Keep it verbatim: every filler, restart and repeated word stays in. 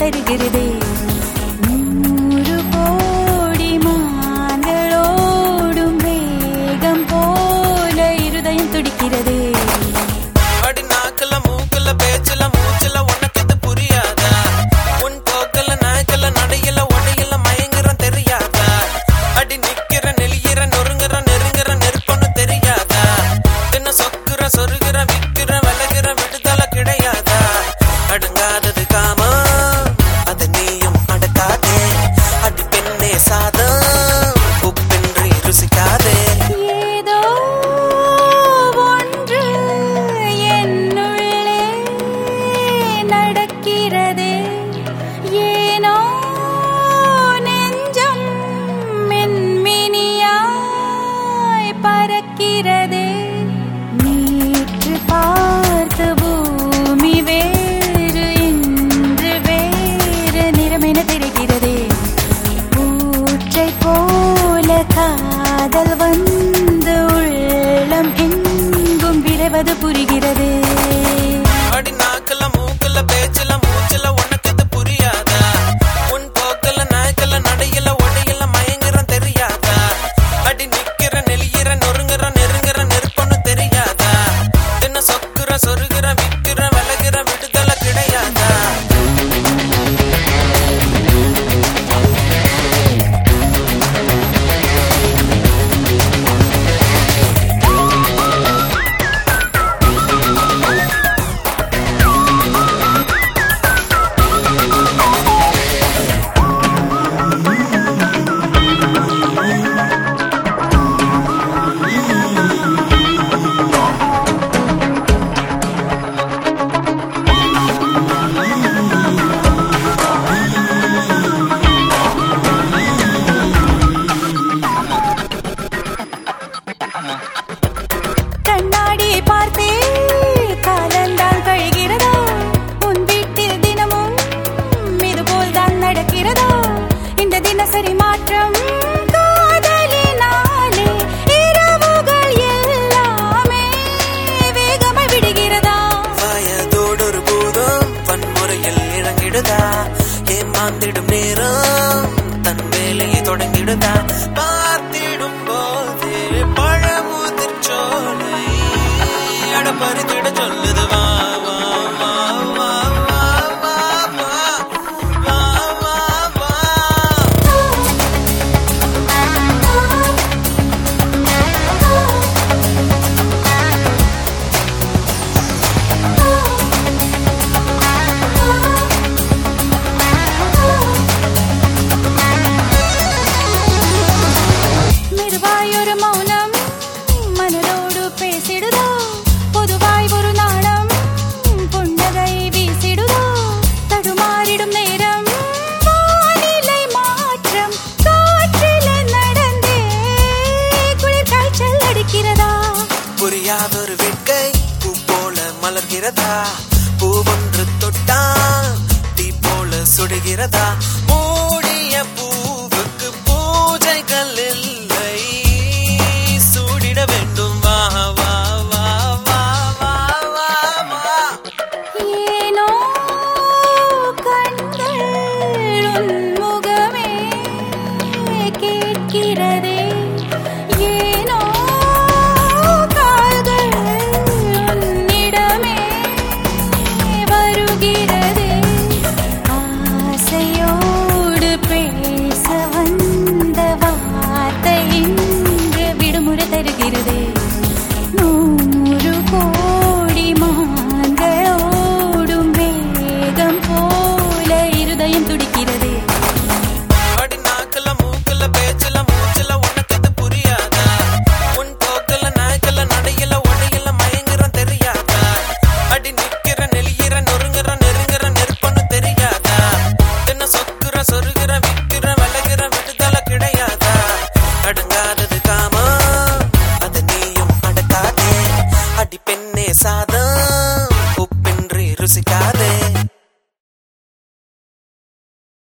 தருகிறதே. நூறு கோடி மான்களோடும் வேகம் போல இருதயம் துடிக்கிறதே. அடி நாக்கல மூக்கல பேச்சல மூச்சல உனக்கு இது புரியாதா? உன் போக்கல நாய்க்கல நடையில உடையில மயங்குறன் தெரியாதா? அடி நிக்கிற நெளியிற நொறுங்குற நெருங்குற நெருப்பொன்னு தெரியாதா? தின சொக்குற சொருகிற விக்கிற விலகிற விடுதல கிடையாதா? அடங்காதது காமா அது நீயும் அடக்காதே. அடி பெண்ணே சாதம் உப்பின்றி ருசிக்காதே. ஏதோ ஒன்று என்னுள்ளே நடக்கிறதே. ஏனோ நெஞ்சம் மென்மினியாய் பறக்கிறதே. நேற்று பார்த்த பூமி வேறு இன்று வேறு நிறமென தெரிகிறதே. ஊற்றை போல காதல் வந்து உள்ளம் எங்கும் விரைவது புரிகிறதே. அடி நாக்கல மூக்கல பேச்சல மூச்சல உனக்கு இது புரியாதா? உன் போக்கல நாய்க்கல நடையில உடையில மயங்குறன் தெரியாதா? அடி நிக்கிற நெளியிற நொறுங்குற நெருங்குற நெருப்பொன்னு தெரியாதா? தின சொக்குற சொருகிற விக்கிற விலகிற விடுதல கிடையாதா? கண்ணாடியை பார்த்தே காலந்தான் கழிகிறதா? உன் வீட்டில் தினமும் இதுபோல் தான் நடக்கிறதா? இந்த தினசரி மாற்றம் காதலினாலே இரவுகள் எல்லாமே வேகமாய் விடுகிறதா? வயதோடொரு பூதம் வன்முறையில் இறங்கிடுதா? ஏமாந்திடும் நேரம் தன் வேலையை தொடங்கிடுதா? பார்த்திடும் போதே பழமுதிர் சோலை அடப்பறித்திட சொல்லுது வா வா வா வா வா வா வா வா வா வா. மெதுவாய் ஒரு மௌனம் மனதோடு பேசிடுதோ. பொதுவாய் ஒரு நாளம் புன்னகை வீசிடுதோ. தடுமாறிடும் நேரம் வானிலை மாற்றம் காற்றிலே நடந்தே குளிர் காய்ச்சல் அடிக்கிறதா? புரியாதொரு வேட்கை பூ போல மலர்கிறதா? பூவொன்று தொட்டா தீ போல சுடுகிறதா?